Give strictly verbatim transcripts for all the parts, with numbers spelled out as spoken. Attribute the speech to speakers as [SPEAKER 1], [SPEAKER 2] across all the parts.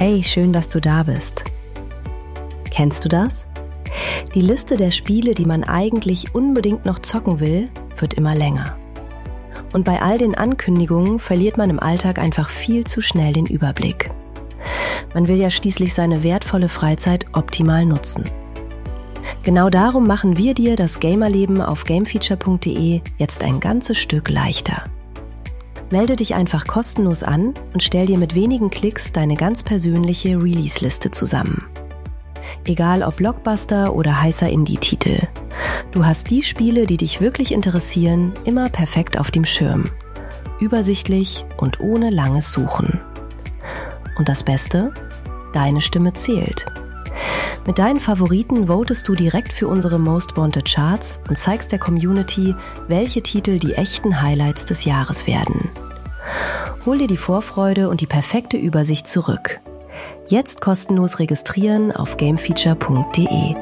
[SPEAKER 1] Hey, schön, dass du da bist. Kennst du das? Die Liste der Spiele, die man eigentlich unbedingt noch zocken will, wird immer länger. Und bei all den Ankündigungen verliert man im Alltag einfach viel zu schnell den Überblick. Man will ja schließlich seine wertvolle Freizeit optimal nutzen. Genau darum machen wir dir das Gamerleben auf gamefeature punkt de jetzt ein ganzes Stück leichter. Melde dich einfach kostenlos an und stell dir mit wenigen Klicks deine ganz persönliche Release-Liste zusammen. Egal ob Blockbuster oder heißer Indie-Titel. Du hast die Spiele, die dich wirklich interessieren, immer perfekt auf dem Schirm. Übersichtlich und ohne langes Suchen. Und das Beste? Deine Stimme zählt. Mit deinen Favoriten votest du direkt für unsere Most Wanted Charts und zeigst der Community, welche Titel die echten Highlights des Jahres werden. Hol dir die Vorfreude und die perfekte Übersicht zurück. Jetzt kostenlos registrieren auf gamefeature punkt de.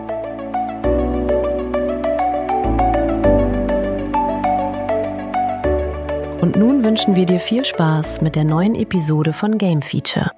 [SPEAKER 1] Und nun wünschen wir dir viel Spaß mit der neuen Episode von Game Feature.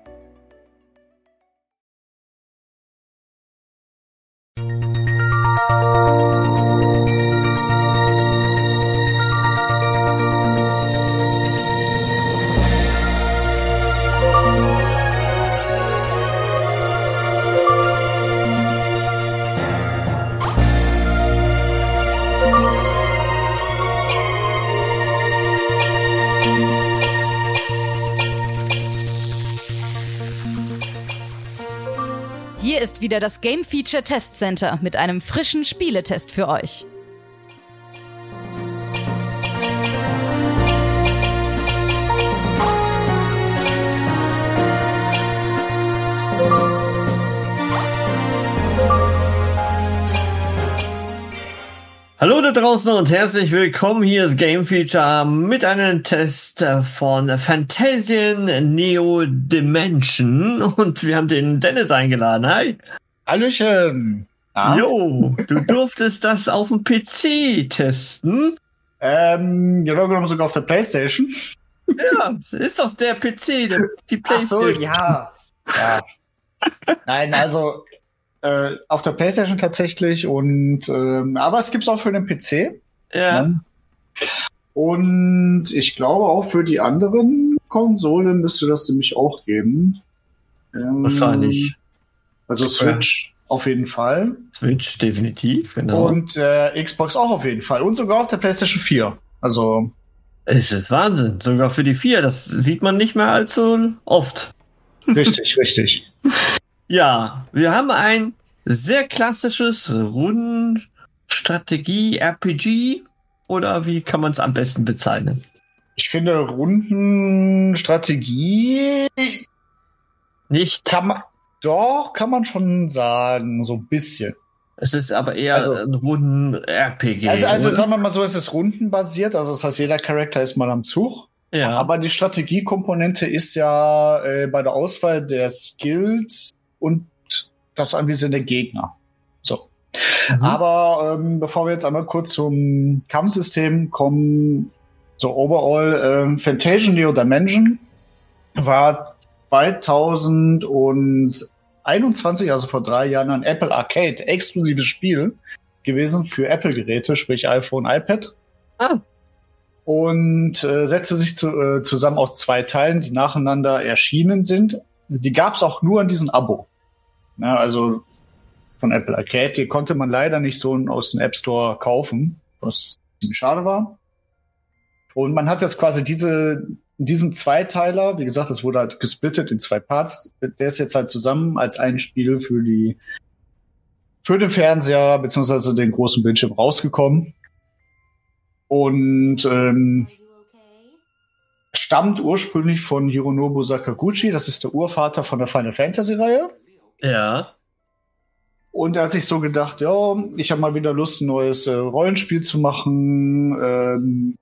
[SPEAKER 2] Hier ist wieder das Game Feature Test Center mit einem frischen Spieletest für euch.
[SPEAKER 3] Hallo da draußen und herzlich willkommen. Hier ist Game Feature mit einem Test von Phantasian Neo Dimension und wir haben den Dennis eingeladen. Hi.
[SPEAKER 4] Hallöchen. Ah.
[SPEAKER 3] Jo, du durftest das auf dem P C testen.
[SPEAKER 4] Ähm, genau genommen sogar auf der PlayStation.
[SPEAKER 3] Ja, ist doch der P C, der, die PlayStation.
[SPEAKER 4] Ach so, ja. ja. Nein, also Äh, auf der PlayStation tatsächlich und ähm, aber es gibt's auch für den P C.
[SPEAKER 3] Ja.
[SPEAKER 4] Ne? Und ich glaube auch für die anderen Konsolen müsste das nämlich auch geben. Ähm,
[SPEAKER 3] Wahrscheinlich.
[SPEAKER 4] Also Switch auf jeden Fall.
[SPEAKER 3] Switch definitiv, genau.
[SPEAKER 4] Und äh, Xbox auch auf jeden Fall. Und sogar auf der PlayStation vier. Also
[SPEAKER 3] es ist Wahnsinn. Sogar für die vier. Das sieht man nicht mehr allzu oft.
[SPEAKER 4] Richtig, richtig.
[SPEAKER 3] Ja, wir haben ein sehr klassisches Rundenstrategie-R P G oder wie kann man es am besten bezeichnen?
[SPEAKER 4] Ich finde Rundenstrategie
[SPEAKER 3] nicht.
[SPEAKER 4] Kann man, doch, kann man schon sagen, so ein bisschen.
[SPEAKER 3] Es ist aber eher
[SPEAKER 4] also,
[SPEAKER 3] ein Runden-R P G.
[SPEAKER 4] Also, also sagen wir mal so, es ist rundenbasiert, also das heißt, jeder Charakter ist mal am Zug.
[SPEAKER 3] Ja.
[SPEAKER 4] Aber die Strategiekomponente ist ja äh, bei der Auswahl der Skills und das Anvisieren der Gegner. So. Mhm. Aber ähm, bevor wir jetzt einmal kurz zum Kampfsystem kommen, so overall, äh, Phantasian Neo Dimension war zweitausendeinundzwanzig, also vor drei Jahren, ein Apple Arcade exklusives Spiel gewesen für Apple-Geräte, sprich iPhone, iPad.
[SPEAKER 3] Ah.
[SPEAKER 4] Und äh, setzte sich zu, äh, zusammen aus zwei Teilen, die nacheinander erschienen sind. Die gab es auch nur in diesem Abo. Ja, also von Apple Arcade. Die konnte man leider nicht so aus dem App Store kaufen, was ziemlich schade war. Und man hat jetzt quasi diese diesen Zweiteiler, wie gesagt, das wurde halt gesplittet in zwei Parts. Der ist jetzt halt zusammen als ein Spiel für die für den Fernseher beziehungsweise den großen Bildschirm rausgekommen. Und ähm, stammt ursprünglich von Hironobu Sakaguchi. Das ist der Urvater von der Final Fantasy Reihe.
[SPEAKER 3] Ja.
[SPEAKER 4] Und er hat sich so gedacht, ja, ich habe mal wieder Lust, ein neues äh, Rollenspiel zu machen. Ähm,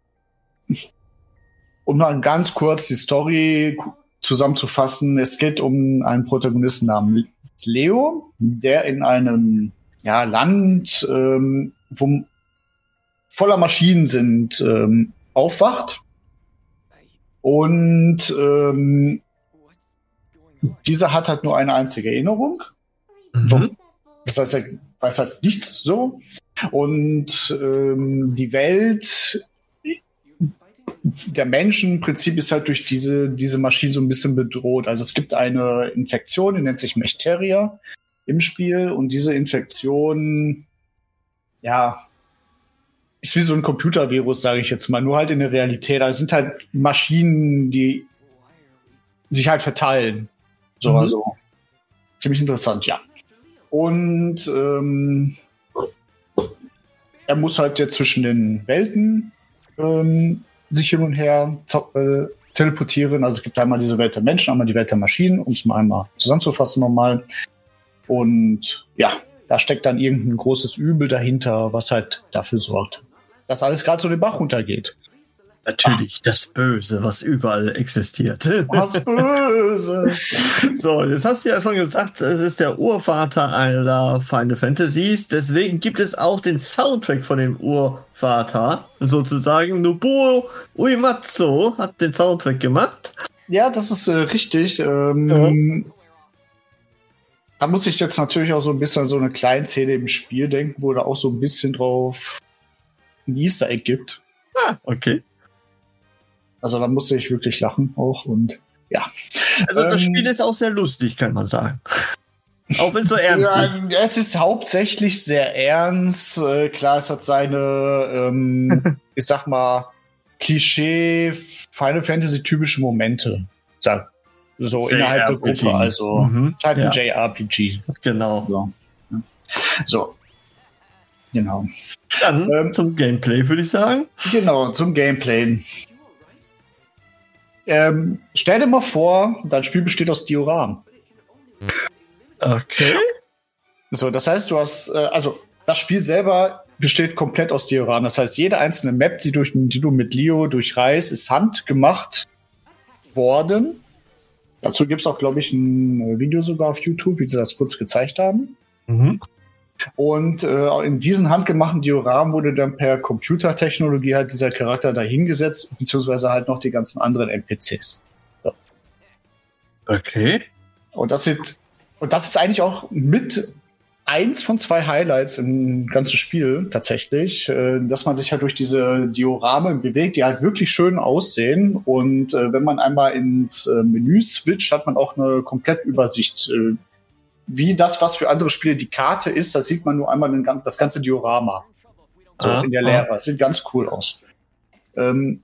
[SPEAKER 4] um mal ganz kurz die Story zusammenzufassen. Es geht um einen Protagonisten namens Leo, der in einem ja, Land, ähm, wo voller Maschinen sind, ähm, aufwacht und ähm, dieser hat halt nur eine einzige Erinnerung.
[SPEAKER 3] Mhm.
[SPEAKER 4] Das heißt, er weiß halt nichts so. Und ähm, die Welt der Menschen im Prinzip ist halt durch diese, diese Maschine so ein bisschen bedroht. Also es gibt eine Infektion, die nennt sich Mechteria im Spiel. Und diese Infektion, ja, ist wie so ein Computervirus, sage ich jetzt mal, nur halt in der Realität. Da sind halt Maschinen, die sich halt verteilen. So, mhm. Also ziemlich interessant, ja. Und ähm, er muss halt jetzt zwischen den Welten ähm, sich hin und her äh, teleportieren. Also es gibt einmal diese Welt der Menschen, einmal die Welt der Maschinen, um es mal einmal zusammenzufassen nochmal. Und ja, da steckt dann irgendein großes Übel dahinter, was halt dafür sorgt, dass alles gerade so den Bach runtergeht.
[SPEAKER 3] Natürlich, ah. das Böse, was überall existiert.
[SPEAKER 4] Das Böse!
[SPEAKER 3] So, jetzt hast du ja schon gesagt, es ist der Urvater aller Final Fantasies. Deswegen gibt es auch den Soundtrack von dem Urvater, sozusagen. Nobuo Uematsu hat den Soundtrack gemacht.
[SPEAKER 4] Ja, das ist äh, richtig. Ähm, ja. Da muss ich jetzt natürlich auch so ein bisschen an so eine kleine Szene im Spiel denken, wo da auch so ein bisschen drauf ein Easter Egg gibt.
[SPEAKER 3] Ah, okay.
[SPEAKER 4] Also da musste ich wirklich lachen auch und ja.
[SPEAKER 3] Also das
[SPEAKER 4] ähm,
[SPEAKER 3] Spiel ist auch sehr lustig, kann man sagen. Auch wenn es so ernst
[SPEAKER 4] ja,
[SPEAKER 3] ist.
[SPEAKER 4] Es ist hauptsächlich sehr ernst. Äh, klar, es hat seine, ähm, ich sag mal, Klischee Final Fantasy typische Momente. Sag, so
[SPEAKER 3] J R P G.
[SPEAKER 4] Innerhalb der Gruppe. Also
[SPEAKER 3] mhm.
[SPEAKER 4] es ist halt ein
[SPEAKER 3] ja.
[SPEAKER 4] J R P G.
[SPEAKER 3] Genau.
[SPEAKER 4] So. so. Genau.
[SPEAKER 3] Dann
[SPEAKER 4] ähm,
[SPEAKER 3] zum Gameplay, würde ich sagen.
[SPEAKER 4] Genau, zum Gameplay. Ähm, stell dir mal vor, dein Spiel besteht aus Dioramen.
[SPEAKER 3] Okay.
[SPEAKER 4] So, das heißt, du hast, äh, also das Spiel selber besteht komplett aus Dioramen. Das heißt, jede einzelne Map, die, durch, die du mit Leo durchreist, ist handgemacht worden. Dazu gibt es auch, glaube ich, ein Video sogar auf YouTube, wie sie das kurz gezeigt haben.
[SPEAKER 3] Mhm.
[SPEAKER 4] Und äh, in diesen handgemachten Dioramen wurde dann per Computertechnologie halt dieser Charakter dahingesetzt, beziehungsweise halt noch die ganzen anderen N P Cs. So.
[SPEAKER 3] Okay.
[SPEAKER 4] Und das sind, und das ist eigentlich auch mit eins von zwei Highlights im ganzen Spiel tatsächlich, äh, dass man sich halt durch diese Diorame bewegt, die halt wirklich schön aussehen. Und äh, wenn man einmal ins äh, Menü switcht, hat man auch eine Komplettübersicht. Äh, wie das, was für andere Spiele die Karte ist, da sieht man nur einmal den, das ganze Diorama. So ah, in der Leere. Das sieht ganz cool aus. Ähm,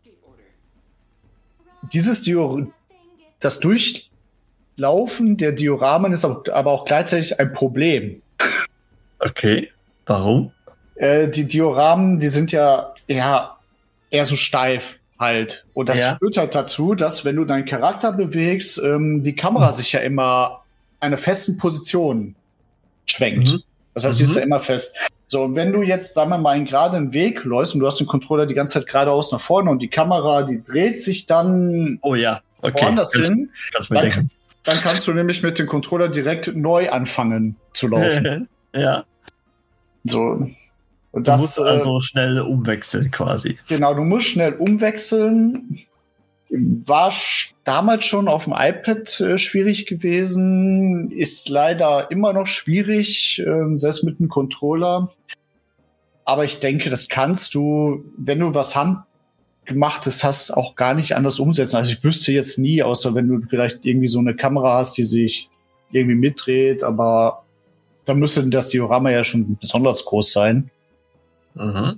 [SPEAKER 4] dieses Dior das Durchlaufen der Dioramen ist aber auch gleichzeitig ein Problem.
[SPEAKER 3] Okay, warum?
[SPEAKER 4] Äh, die Dioramen, die sind ja, ja eher so steif halt. Und das ja. führt halt dazu, dass wenn du deinen Charakter bewegst, ähm, die Kamera sich ja immer einer festen Position schwenkt. Mhm. Das heißt, sie mhm. ist ja immer fest. So, und wenn du jetzt, sagen wir mal, gerade einen Weg läufst und du hast den Controller die ganze Zeit geradeaus nach vorne und die Kamera, die dreht sich dann
[SPEAKER 3] oh ja, okay.
[SPEAKER 4] woanders
[SPEAKER 3] kannst,
[SPEAKER 4] hin,
[SPEAKER 3] kannst mir denken.
[SPEAKER 4] Dann, dann kannst du nämlich mit dem Controller direkt neu anfangen zu laufen.
[SPEAKER 3] ja.
[SPEAKER 4] So. Und
[SPEAKER 3] du
[SPEAKER 4] das,
[SPEAKER 3] musst also äh, schnell umwechseln quasi.
[SPEAKER 4] Genau, du musst schnell umwechseln. War damals schon auf dem iPad äh, schwierig gewesen, ist leider immer noch schwierig, äh, selbst mit einem Controller. Aber ich denke, das kannst du, wenn du was Handgemachtes hast, auch gar nicht anders umsetzen. Also ich wüsste jetzt nie, außer wenn du vielleicht irgendwie so eine Kamera hast, die sich irgendwie mitdreht, aber da müsste das Diorama ja schon besonders groß sein.
[SPEAKER 3] Mhm.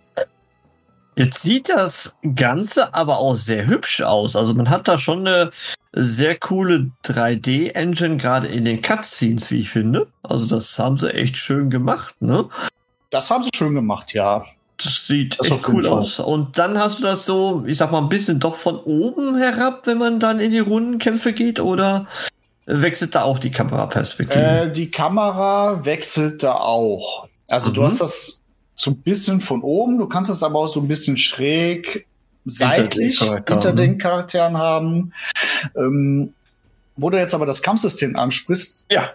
[SPEAKER 3] Jetzt sieht das Ganze aber auch sehr hübsch aus. Also man hat da schon eine sehr coole drei D-Engine, gerade in den Cutscenes, wie ich finde. Also das haben sie echt schön gemacht, ne?
[SPEAKER 4] Das haben sie schön gemacht, ja.
[SPEAKER 3] Das sieht das echt cool aus. Und dann hast du das so, ich sag mal, ein bisschen doch von oben herab, wenn man dann in die Rundenkämpfe geht, oder wechselt da auch die Kameraperspektive?
[SPEAKER 4] Äh, die Kamera wechselt da auch. Also mhm. du hast das so ein bisschen von oben, du kannst es aber auch so ein bisschen schräg seitlich hinter, hinter den Charakteren haben. Ähm, wo du jetzt aber das Kampfsystem ansprichst,
[SPEAKER 3] ja,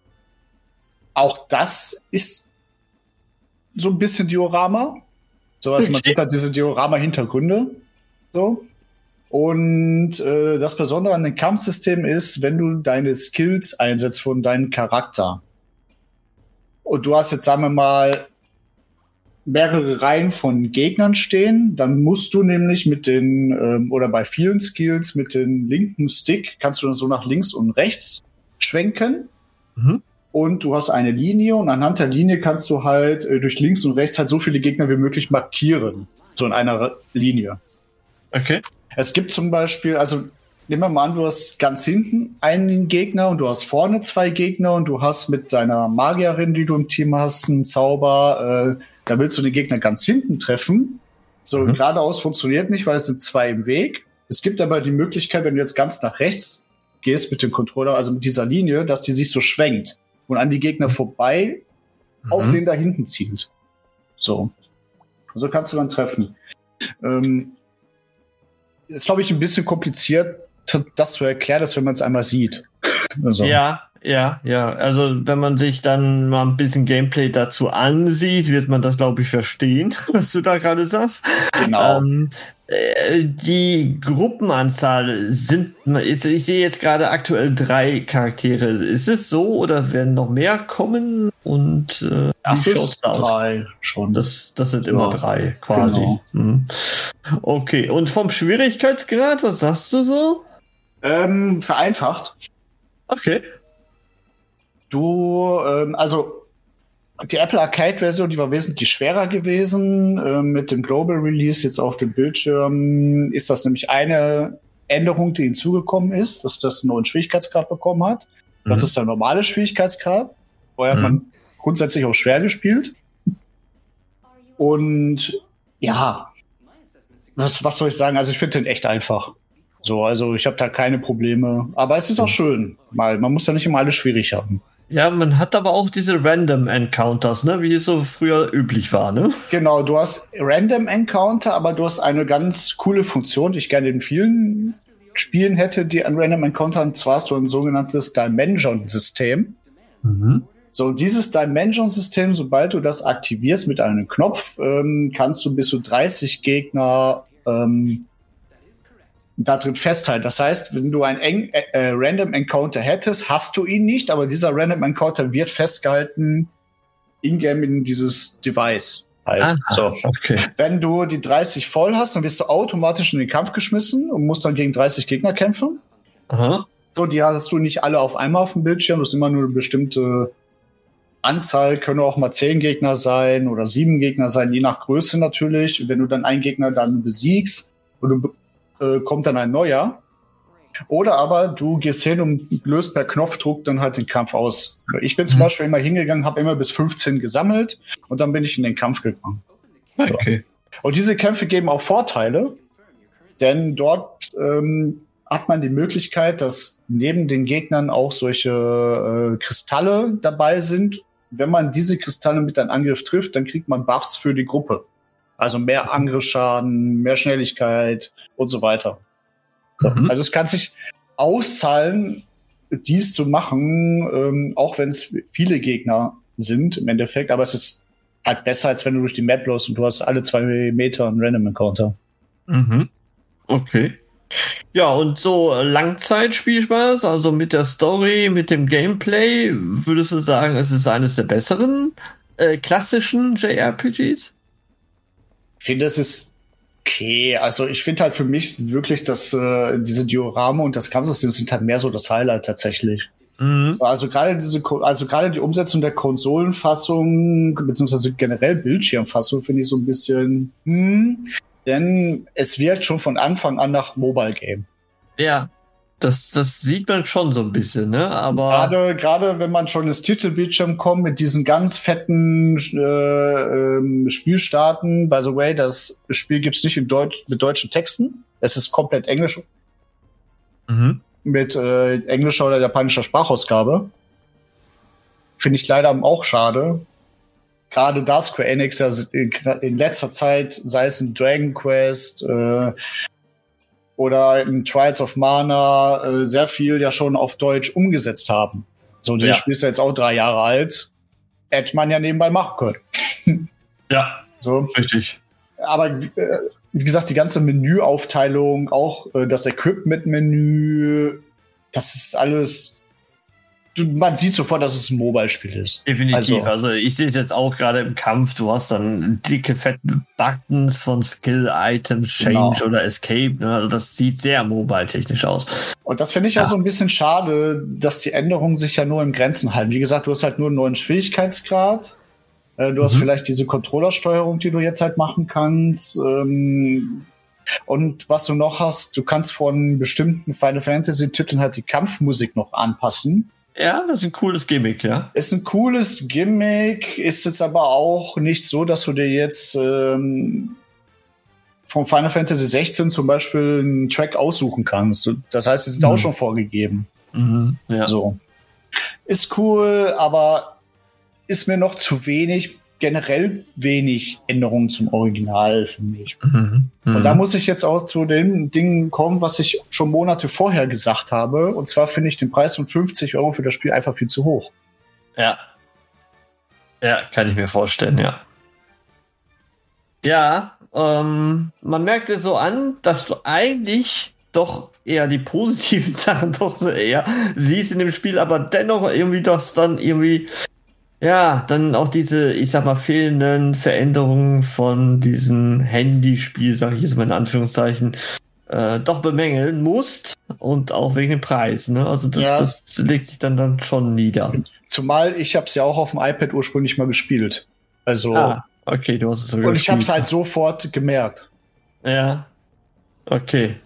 [SPEAKER 4] auch das ist so ein bisschen Diorama. So, also man sieht halt diese Diorama-Hintergründe. So. Und äh, das Besondere an dem Kampfsystem ist, wenn du deine Skills einsetzt von deinem Charakter. Und du hast jetzt, sagen wir mal, mehrere Reihen von Gegnern stehen, dann musst du nämlich mit den, ähm, oder bei vielen Skills mit dem linken Stick, kannst du dann so nach links und rechts schwenken. Mhm. Und du hast eine Linie und anhand der Linie kannst du halt äh, durch links und rechts halt so viele Gegner wie möglich markieren. So in einer Linie.
[SPEAKER 3] Okay.
[SPEAKER 4] Es gibt zum Beispiel, also nehmen wir mal an, du hast ganz hinten einen Gegner und du hast vorne zwei Gegner und du hast mit deiner Magierin, die du im Team hast, einen Zauber, äh, da willst du den Gegner ganz hinten treffen. So mhm. geradeaus funktioniert nicht, weil es sind zwei im Weg. Es gibt aber die Möglichkeit, wenn du jetzt ganz nach rechts gehst mit dem Controller, also mit dieser Linie, dass die sich so schwenkt und an die Gegner vorbei mhm. auf den da hinten zielt. So. So kannst du dann treffen. Ähm, ist, glaube ich, ein bisschen kompliziert, das zu erklären, dass wenn man es einmal sieht. Also.
[SPEAKER 3] Ja, ja, ja. Also wenn man sich dann mal ein bisschen Gameplay dazu ansieht, wird man das, glaube ich, verstehen, was du da gerade sagst.
[SPEAKER 4] Genau.
[SPEAKER 3] Ähm, äh, die Gruppenanzahl sind, ich, ich sehe jetzt gerade aktuell drei Charaktere. Ist es so oder werden noch mehr kommen? Und äh,
[SPEAKER 4] das
[SPEAKER 3] wie
[SPEAKER 4] ist
[SPEAKER 3] schaut's da aus?
[SPEAKER 4] Drei schon.
[SPEAKER 3] Das, das sind immer
[SPEAKER 4] ja,
[SPEAKER 3] drei, quasi.
[SPEAKER 4] Genau.
[SPEAKER 3] Hm. Okay, und vom Schwierigkeitsgrad, was sagst du so?
[SPEAKER 4] Ähm, vereinfacht.
[SPEAKER 3] Okay.
[SPEAKER 4] Du, ähm, also die Apple Arcade-Version, die war wesentlich schwerer gewesen. Ähm, mit dem Global Release jetzt auf dem Bildschirm ist das nämlich eine Änderung, die hinzugekommen ist, dass das einen neuen Schwierigkeitsgrad bekommen hat. Mhm. Das ist der normale Schwierigkeitsgrad. Vorher mhm. hat man grundsätzlich auch schwer gespielt. Und ja, was, was soll ich sagen? Also ich finde den echt einfach. So, also ich habe da keine Probleme. Aber es ist auch schön, weil man muss ja nicht immer alles schwierig haben.
[SPEAKER 3] Ja, man hat aber auch diese Random Encounters, ne, wie es so früher üblich war, ne?
[SPEAKER 4] Genau, du hast Random Encounter, aber du hast eine ganz coole Funktion, die ich gerne in vielen Spielen hätte, die an Random Encounter, und zwar hast du ein sogenanntes Dimension-System. Mhm. So, dieses Dimension-System, sobald du das aktivierst mit einem Knopf, ähm, kannst du bis zu dreißig Gegner ähm, da drin festhalten. Das heißt, wenn du ein eng, äh, Random Encounter hättest, hast du ihn nicht, aber dieser Random Encounter wird festgehalten in-game in dieses Device. Halt.
[SPEAKER 3] Aha,
[SPEAKER 4] so.
[SPEAKER 3] Okay.
[SPEAKER 4] Wenn du die dreißig voll hast, dann wirst du automatisch in den Kampf geschmissen und musst dann gegen dreißig Gegner kämpfen.
[SPEAKER 3] Aha.
[SPEAKER 4] So, die hast du nicht alle auf einmal auf dem Bildschirm, das ist immer nur eine bestimmte Anzahl, können auch mal zehn Gegner sein oder sieben Gegner sein, je nach Größe natürlich. Und wenn du dann einen Gegner dann besiegst und du Äh, kommt dann ein neuer. Oder aber du gehst hin und löst per Knopfdruck dann halt den Kampf aus. Ich bin zum mhm. Beispiel immer hingegangen, habe immer bis fünfzehn gesammelt und dann bin ich in den Kampf gegangen.
[SPEAKER 3] Okay.
[SPEAKER 4] So. Und diese Kämpfe geben auch Vorteile, denn dort ähm, hat man die Möglichkeit, dass neben den Gegnern auch solche äh, Kristalle dabei sind. Wenn man diese Kristalle mit einem Angriff trifft, dann kriegt man Buffs für die Gruppe. Also mehr Angriffsschaden, mehr Schnelligkeit und so weiter. So. Mhm. Also es kann sich auszahlen, dies zu machen, ähm, auch wenn es viele Gegner sind im Endeffekt. Aber es ist halt besser, als wenn du durch die Map läufst und du hast alle zwei Meter einen Random Encounter.
[SPEAKER 3] Mhm. Okay. Ja, und so Langzeitspielspaß, also mit der Story, mit dem Gameplay, würdest du sagen, es ist eines der besseren äh, klassischen J R P Gs?
[SPEAKER 4] Ich finde, es ist okay. Also ich finde halt für mich wirklich, dass äh, diese Diorama und das Kampfsystem sind halt mehr so das Highlight tatsächlich. Mhm. Also gerade diese, also gerade die Umsetzung der Konsolenfassung beziehungsweise generell Bildschirmfassung finde ich so ein bisschen, hm, denn es wirkt schon von Anfang an nach Mobile Game.
[SPEAKER 3] Ja. Das, das sieht man schon so ein bisschen, ne? Aber
[SPEAKER 4] gerade, gerade wenn man schon ins Titelbildschirm kommt mit diesen ganz fetten äh, ähm, Spielstarten. By the way, das Spiel gibt's nicht in Deutsch mit deutschen Texten. Es ist komplett Englisch mhm. mit äh, englischer oder japanischer Sprachausgabe. Finde ich leider auch schade. Gerade da Square Enix ja in letzter Zeit, sei es in Dragon Quest äh, oder in Trials of Mana äh, sehr viel ja schon auf Deutsch umgesetzt haben. So, dieses ja. Spiel ist ja jetzt auch drei Jahre alt. Hätte man ja nebenbei machen können.
[SPEAKER 3] Ja,
[SPEAKER 4] so.
[SPEAKER 3] Richtig.
[SPEAKER 4] aber äh, wie gesagt, die ganze Menüaufteilung, auch äh, das Equipment-Menü, das ist alles. Du, man sieht sofort, dass es ein Mobile-Spiel ist.
[SPEAKER 3] Definitiv. Also,
[SPEAKER 4] Also,
[SPEAKER 3] also ich sehe es jetzt auch gerade im Kampf. Du hast dann dicke, fette Buttons von Skill, Items, Change
[SPEAKER 4] Genau.
[SPEAKER 3] oder Escape. Ne? Also das sieht sehr mobile-technisch aus.
[SPEAKER 4] und das finde ich
[SPEAKER 3] Ja.
[SPEAKER 4] ja so ein bisschen schade, dass die Änderungen sich ja nur in Grenzen halten. Wie gesagt, du hast halt nur einen neuen Schwierigkeitsgrad. Äh, du hast
[SPEAKER 3] Mhm.
[SPEAKER 4] vielleicht diese Controllersteuerung, die du jetzt halt machen kannst. Ähm, und was du noch hast, du kannst von bestimmten Final Fantasy-Titeln halt die Kampfmusik noch anpassen.
[SPEAKER 3] Ja, das ist ein cooles Gimmick, ja.
[SPEAKER 4] Ist ein cooles Gimmick, ist jetzt aber auch nicht so, dass du dir jetzt ähm, vom Final Fantasy sechzehn zum Beispiel einen Track aussuchen kannst. Das heißt, die sind
[SPEAKER 3] Mhm.
[SPEAKER 4] auch schon vorgegeben.
[SPEAKER 3] Mhm. Ja.
[SPEAKER 4] So. Ist cool, aber ist mir noch zu wenig, generell wenig Änderungen zum Original, finde ich.
[SPEAKER 3] Mhm.
[SPEAKER 4] Und da muss ich jetzt auch zu den Dingen kommen, was ich schon Monate vorher gesagt habe. Und zwar finde ich den Preis von fünfzig Euro für das Spiel einfach viel zu hoch.
[SPEAKER 3] Ja. Ja, kann ich mir vorstellen, ja. Ja, ähm, man merkt es so an, dass du eigentlich doch eher die positiven Sachen doch so eher siehst in dem Spiel, aber dennoch irgendwie das dann irgendwie, ja, dann auch diese, ich sag mal, fehlenden Veränderungen von diesem Handyspiel, sag ich jetzt mal in Anführungszeichen, äh, doch bemängeln musst und auch wegen dem Preis, ne? Also das,
[SPEAKER 4] Ja.
[SPEAKER 3] das legt sich dann, dann schon nieder.
[SPEAKER 4] Zumal ich habe es ja auch auf dem iPad ursprünglich mal gespielt. Also
[SPEAKER 3] Ah, okay, du hast es sogar
[SPEAKER 4] und ich habe es
[SPEAKER 3] gespielt.
[SPEAKER 4] halt sofort gemerkt.
[SPEAKER 3] Ja. Okay.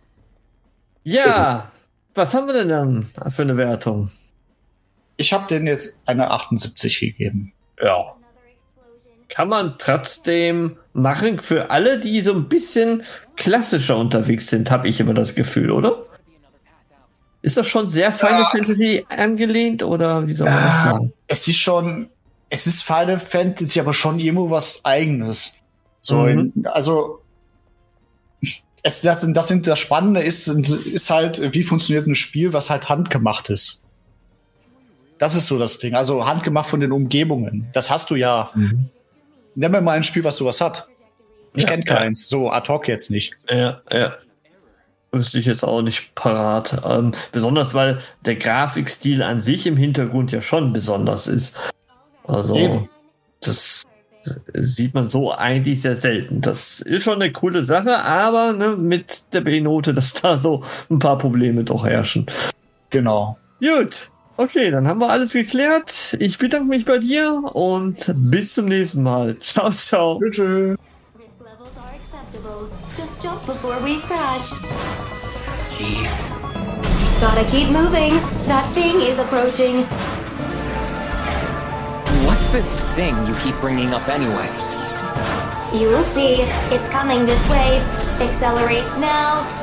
[SPEAKER 3] Ja. Was haben wir denn dann für eine Wertung?
[SPEAKER 4] Ich habe denen jetzt eine achtundsiebzig gegeben.
[SPEAKER 3] Ja. Kann man trotzdem machen für alle, die so ein bisschen klassischer unterwegs sind, habe ich immer das Gefühl, oder? Ist das schon sehr Final
[SPEAKER 4] Ja.
[SPEAKER 3] Fantasy angelehnt oder wie soll man das
[SPEAKER 4] Ja.
[SPEAKER 3] sagen?
[SPEAKER 4] Es ist schon, es ist Final Fantasy, aber schon irgendwo was Eigenes. So,
[SPEAKER 3] Mhm.
[SPEAKER 4] in, also es, das, sind- das sind das Spannende ist, ist halt, wie funktioniert ein Spiel, was halt handgemacht ist. Das ist so das Ding. Also handgemacht von den Umgebungen. Das hast du ja.
[SPEAKER 3] Mhm.
[SPEAKER 4] Nenn mir mal ein Spiel, was sowas hat. Ich
[SPEAKER 3] Ja,
[SPEAKER 4] kenne
[SPEAKER 3] ja.
[SPEAKER 4] keins. So ad hoc jetzt nicht.
[SPEAKER 3] Ja, ja. Wüsste ich jetzt auch nicht parat. Ähm, besonders, weil der Grafikstil an sich im Hintergrund ja schon besonders ist. Also,
[SPEAKER 4] Eben.
[SPEAKER 3] das sieht man so eigentlich sehr selten. Das ist schon eine coole Sache, aber ne, mit der B-Note, dass da so ein paar Probleme doch herrschen.
[SPEAKER 4] Genau.
[SPEAKER 3] Gut. Okay, dann haben wir alles geklärt. Ich bedanke mich bei dir und bis zum nächsten Mal. Ciao, ciao.
[SPEAKER 4] Tschüss.
[SPEAKER 5] Risk levels are acceptable. Just jump before we crash.
[SPEAKER 6] Jeez.
[SPEAKER 5] Gotta keep moving. That thing is approaching.
[SPEAKER 6] What's this thing you keep bringing up anyway?
[SPEAKER 5] You'll see. It's coming this way. Accelerate now.